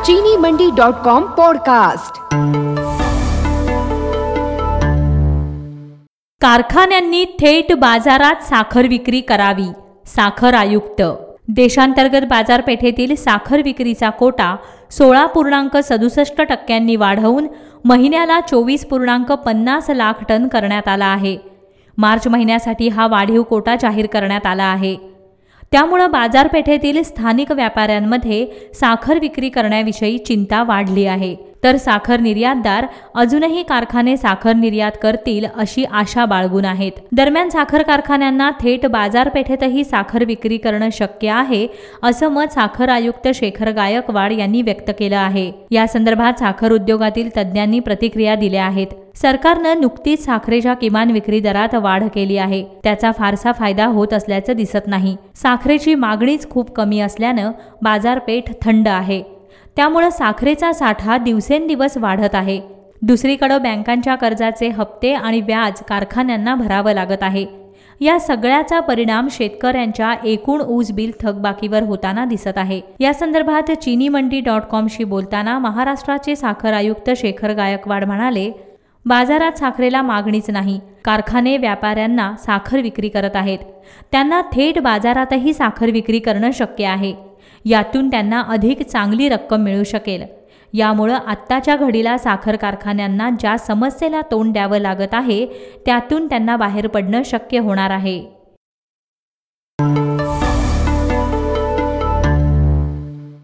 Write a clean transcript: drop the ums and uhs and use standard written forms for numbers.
चीनीमंडी.com podcast. कारखान्यांनी थेट बाजारात साखर विक्री करावी, साखर आयुक्त। देशांतर्गत बाजारपेठेतील साखर विक्रीचा कोटा 16.67% वाढवून महिन्याला 24.50 लाख टन करण्यात आला आहे। मार्च महिन्यासाठी हा वाढीव कोटा जाहीर करण्यात आला आहे। त्यामुळे बाजारपेठेतील स्थानिक व्यापाऱ्यांमध्ये साखर विक्री करण्याविषयी चिंता वाढली आहे। तर साखर निर्यातदार अजूनही कारखाने साखर निर्यात करतील अशी आशा बाळगून आहेत। दरम्यान साखर कारखान्यांना थेट बाजारपेठेतही साखर विक्री करणं शक्य आहे असं मत साखर आयुक्त शेखर गायकवाड यांनी व्यक्त केलं आहे। या संदर्भात साखर उद्योगातील तज्ज्ञांनी प्रतिक्रिया दिल्या आहेत। सरकारनं नुकतीच साखरेच्या किमान विक्री दरात वाढ केली आहे, त्याचा फारसा फायदा होत असल्याचं दिसत नाही। साखरेची मागणीच खूप कमी असल्यानं बाजारपेठ थंड आहे, त्यामुळे साखरेचा साठा दिवसेंदिवस वाढत आहे। दुसरीकडे बँकांच्या कर्जाचे हप्ते आणि व्याज कारखान्यांना भरावं लागत आहे। या सगळ्याचा परिणाम शेतकऱ्यांच्या एकूण ऊस बिल थकबाकीवर होताना दिसत आहे। या संदर्भात चीनीमंडी.com शी बोलताना महाराष्ट्राचे साखर आयुक्त शेखर गायकवाड म्हणाले, बाजारात साखरेला मागणीच नाही, कारखाने व्यापाऱ्यांना साखर विक्री करत आहेत, त्यांना थेट बाजारातही साखर विक्री करणं शक्य आहे। यातून त्यांना अधिक चांगली रक्कम मिळू शकेल। यामुळे आत्ताच्या घडीला साखर कारखान्यांना ज्या समस्येला तोंड द्यावं लागत आहे त्यातून त्यांना बाहेर पडणं शक्य होणार आहे।